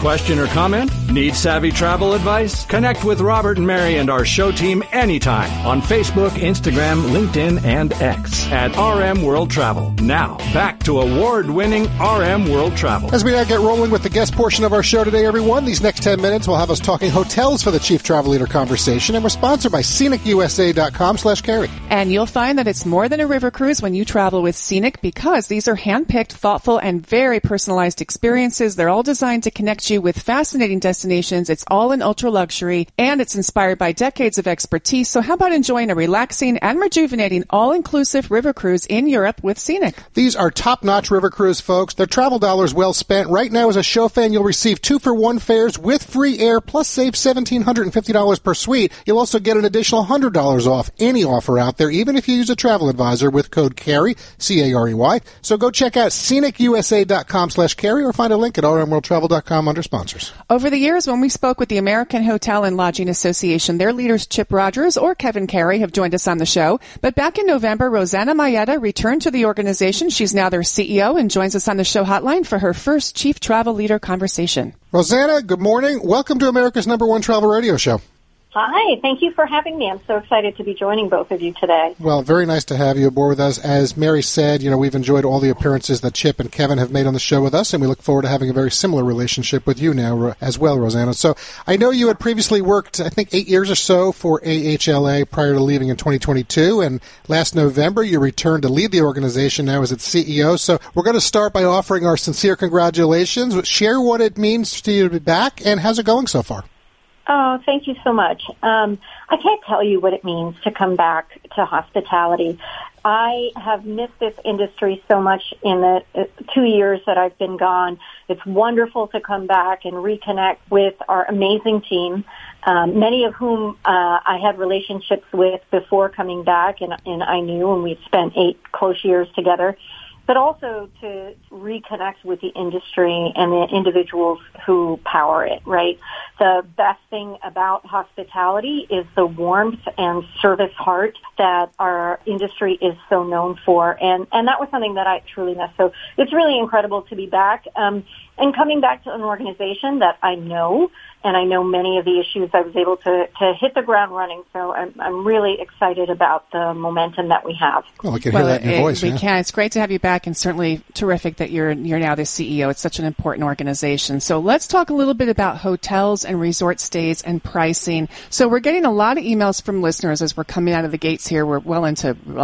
question or comment? Need savvy travel advice? Connect with Robert and Mary and our show team anytime on Facebook, Instagram, LinkedIn, and X at RM World Travel. Now, back to award-winning RM World Travel. As we now get rolling with the guest portion of our show today, everyone, these next 10 minutes will have us talking hotels for the Chief Travel Leader conversation, and we're sponsored by ScenicUSA.com/Carrie. And you'll find that it's more than a river cruise when you travel with Scenic, because these are hand-picked, thoughtful, and very personalized experiences. They're all designed to connect you with fascinating destinations. It's all in ultra luxury, and it's inspired by decades of expertise. So how about enjoying a relaxing and rejuvenating all-inclusive river cruise in Europe with Scenic? These are top-notch river cruise, folks. Their travel dollars well spent. Right now, as a show fan, you'll receive 2-for-1 fares with free air, plus save $1,750 per suite. You'll also get an additional $100 off any offer out there, even if you use a travel advisor with code CARRY, C-A-R-E-Y. So go check out ScenicUSA.com/Carrie or find a link at rmworldtravel.com under sponsors. Over the years, when we spoke with the American Hotel and Lodging Association, their leaders Chip Rogers or Kevin Carey have joined us on the show. But back in November, Rosanna Mayetta returned to the organization. She's now their CEO and joins us on the show hotline for her first Chief Travel Leader conversation. Rosanna, good morning. Welcome to America's #1 travel radio show. Hi, thank you for having me. I'm so excited to be joining both of you today. Well, very nice to have you aboard with us. As Mary said, we've enjoyed all the appearances that Chip and Kevin have made on the show with us, and we look forward to having a very similar relationship with you now as well, Rosanna. So I know you had previously worked, I think, 8 years or so for AHLA prior to leaving in 2022, and last November you returned to lead the organization now as its CEO. So we're going to start by offering our sincere congratulations. Share what it means to you to be back, and how's it going so far? Oh, thank you so much. I can't tell you what it means to come back to hospitality. I have missed this industry so much in the 2 years that I've been gone. It's wonderful to come back and reconnect with our amazing team, many of whom I had relationships with before coming back, and I knew, and we've spent 8 close years together. But also to reconnect with the industry and the individuals who power it, right? The best thing about hospitality is the warmth and service heart that our industry is so known for. And that was something that I truly missed. So it's really incredible to be back. And coming back to an organization that I know, and I know many of the issues, I was able to hit the ground running. So I'm really excited about the momentum that we have. Well, we can hear that in your voice. We can. It's great to have you back, and certainly terrific that you're now the CEO. It's such an important organization. So let's talk a little bit about hotels and resort stays and pricing. So we're getting a lot of emails from listeners as we're coming out of the gates here. We're we're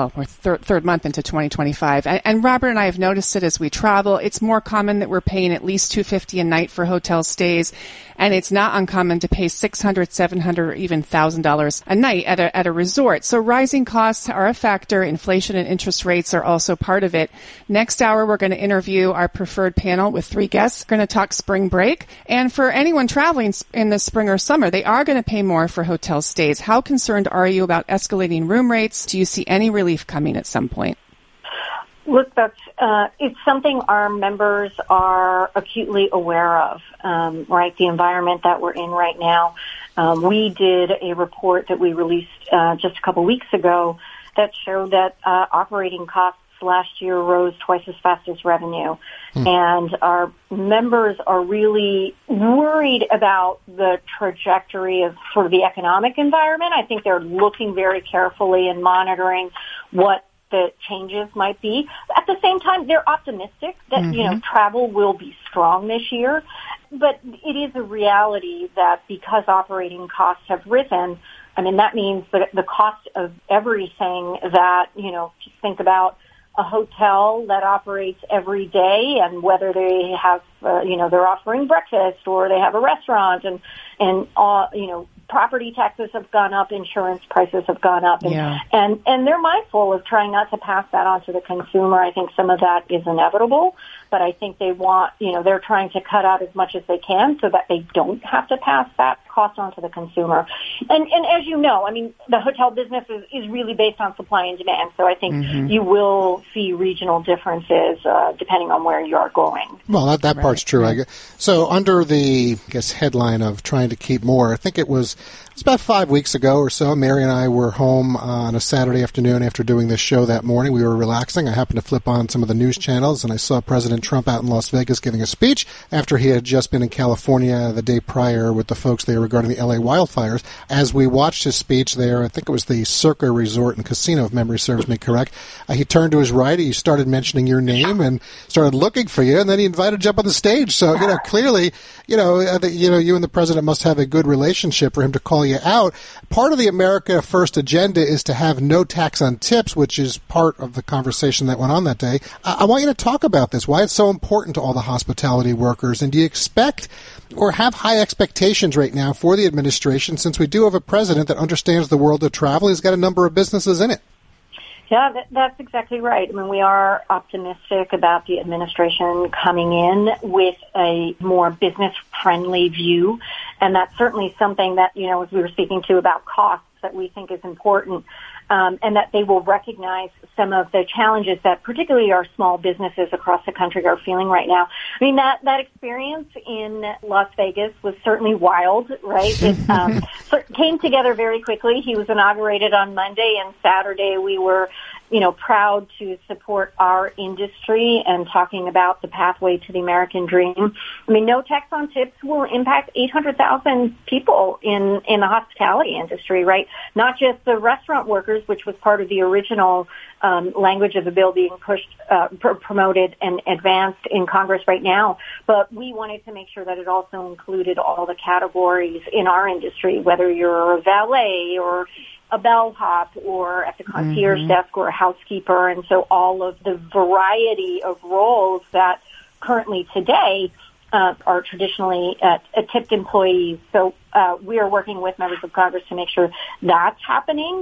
third month into 2025. And Robert and I have noticed it as we travel. It's more common that we're paying at least $250 a night for hotel stays. And it's not uncommon to pay $600, $700, or even $1,000 a night at a resort. So rising costs are a factor. Inflation and interest rates are also part of it. Next hour, we're going to interview our preferred panel with 3 guests. We're going to talk spring break. And for anyone traveling in the spring or summer, they are going to pay more for hotel stays. How concerned are you about escalating room rates? Do you see any relief coming at some point? Look, it's something our members are acutely aware of, right? The environment that we're in right now. We did a report that we released just a couple weeks ago that showed that operating costs last year rose twice as fast as revenue. And our members are really worried about the trajectory of sort of the economic environment. I think they're looking very carefully and monitoring what the changes might be. At the same time, they're optimistic that, travel will be strong this year. But it is a reality that because operating costs have risen, that means that the cost of everything that, just think about a hotel that operates every day and whether they have, they're offering breakfast or they have a restaurant and property taxes have gone up, insurance prices have gone up, and they're mindful of trying not to pass that on to the consumer. I think some of that is inevitable, but I think they want, they're trying to cut out as much as they can so that they don't have to pass that cost on to the consumer. And as you know, the hotel business is really based on supply and demand, so I think you will see regional differences depending on where you are going. Well, that part's true. So under the, headline of trying to keep more, I think it was It's about 5 weeks ago or so. Mary and I were home on a Saturday afternoon after doing this show that morning. We were relaxing. I happened to flip on some of the news channels, and I saw President Trump out in Las Vegas giving a speech after he had just been in California the day prior with the folks there regarding the L.A. wildfires. As we watched his speech there, I think it was the Circa Resort and Casino, if memory serves me correct, he turned to his right, he started mentioning your name and started looking for you, and then he invited you to jump on the stage. So, clearly, you and the president must have a good relationship for him to call you out. Part of the America First agenda is to have no tax on tips, which is part of the conversation that went on that day. I want you to talk about this, why it's so important to all the hospitality workers, and do you expect or have high expectations right now for the administration, since we do have a president that understands the world of travel? He's got a number of businesses in it. Yeah, that's exactly right. I mean, we are optimistic about the administration coming in with a more business-friendly view, and that's certainly something that, as we were speaking to about costs, that we think is important, and that they will recognize some of the challenges that particularly our small businesses across the country are feeling right now. I mean, that experience in Las Vegas was certainly wild, right? It came together very quickly. He was inaugurated on Monday, and Saturday we were proud to support our industry and talking about the pathway to the American dream. I mean, no tax on tips will impact 800,000 people in the hospitality industry, right? Not just the restaurant workers, which was part of the original language of the bill being pushed, promoted and advanced in Congress right now, but we wanted to make sure that it also included all the categories in our industry, whether you're a valet or a bellhop or at the concierge desk or a housekeeper. And so all of the variety of roles that currently today are traditionally tipped employees. So we are working with members of Congress to make sure that's happening.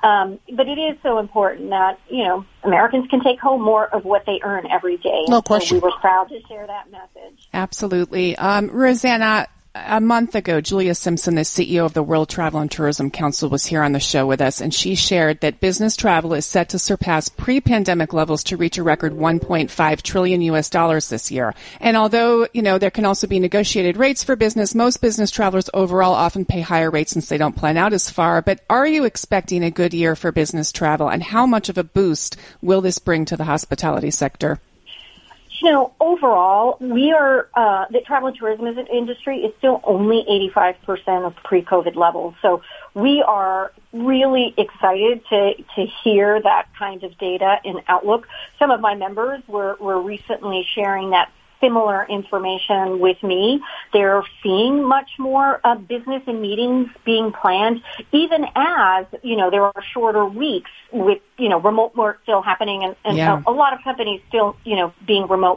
But it is so important that, Americans can take home more of what they earn every day. No question. So we were proud to share that message. Absolutely. Rosanna, a month ago, Julia Simpson, the CEO of the World Travel and Tourism Council, was here on the show with us, and she shared that business travel is set to surpass pre-pandemic levels to reach a record $1.5 trillion US this year. And although, there can also be negotiated rates for business, most business travelers overall often pay higher rates since they don't plan out as far. But are you expecting a good year for business travel, and how much of a boost will this bring to the hospitality sector? Overall, we are, the travel and tourism industry is still only 85% of pre-COVID levels. So we are really excited to hear that kind of data and outlook. Some of my members were recently sharing that similar information with me. They're seeing much more business and meetings being planned, even as, there are shorter weeks with, remote work still happening and a lot of companies still, being remote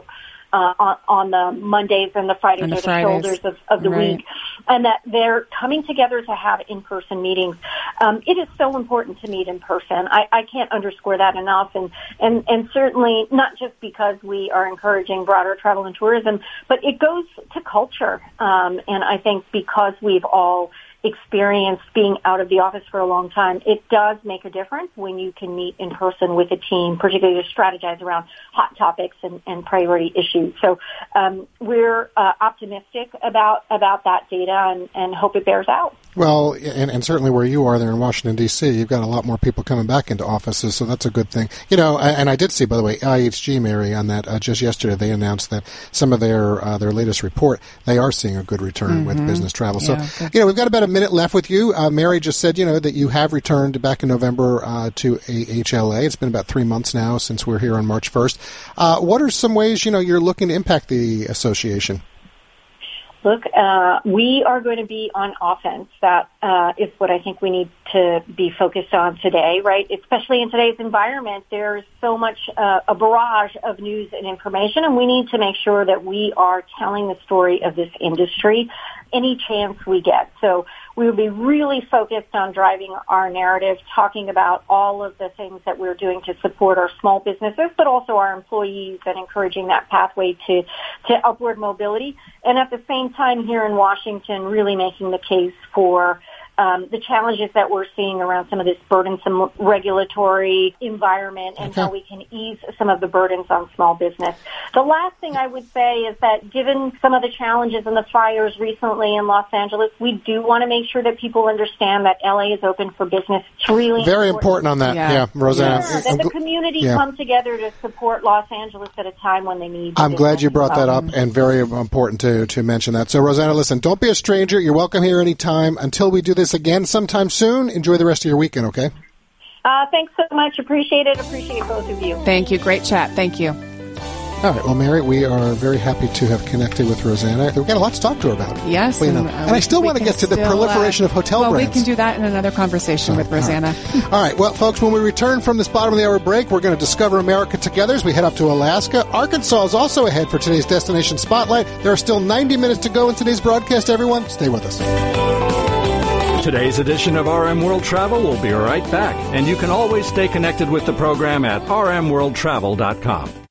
on the Mondays and the Fridays or the shoulders of the week, and that they're coming together to have in-person meetings. It is so important to meet in person. I can't underscore that enough, and certainly not just because we are encouraging broader travel and tourism, but it goes to culture. And I think because we've all experienced being out of the office for a long time, it does make a difference when you can meet in person with a team, particularly to strategize around hot topics and priority issues. So we're optimistic about that data and hope it bears out. Well, and certainly where you are there in Washington, D.C., you've got a lot more people coming back into offices, so that's a good thing. And I did see, by the way, IHG, Mary, on that just yesterday, they announced that some of their latest report, they are seeing a good return with business travel. So, we've got about a minute left with you. Mary just said, that you have returned back in November to AHLA. It's been about 3 months now since we're here on March 1st. What are some ways, you're looking to impact the association? Look, we are going to be on offense. That is what I think we need to be focused on today, right? Especially in today's environment, there's so much a barrage of news and information, and we need to make sure that we are telling the story of this industry any chance we get. So we will be really focused on driving our narrative, talking about all of the things that we're doing to support our small businesses, but also our employees, and encouraging that pathway to upward mobility. And at the same time here in Washington, really making the case for the challenges that we're seeing around some of this burdensome regulatory environment and how we can ease some of the burdens on small business. The last thing I would say is that given some of the challenges and the fires recently in Los Angeles, we do want to make sure that people understand that LA is open for business. It's really very important on that. Yeah, Rosanna. Yeah, that the community come together to support Los Angeles at a time when they need. I'm glad you brought that up, and very important to mention that. So, Rosanna, listen, don't be a stranger. You're welcome here anytime. Until we do this again sometime soon, enjoy the rest of your weekend, okay? Thanks so much. Appreciate it. Appreciate both of you. Thank you. Great chat. Thank you. All right. Well, Mary, we are very happy to have connected with Rosanna. We've got a lot to talk to her about. Yes. And I still want to get to the proliferation of hotel brands. Well, we can do that in another conversation with Rosanna. All right. Well, folks, when we return from this bottom of the hour break, we're going to discover America together as we head up to Alaska. Arkansas is also ahead for today's Destination Spotlight. There are still 90 minutes to go in today's broadcast, everyone. Stay with us. Today's edition of RM World Travel will be right back, and you can always stay connected with the program at rmworldtravel.com.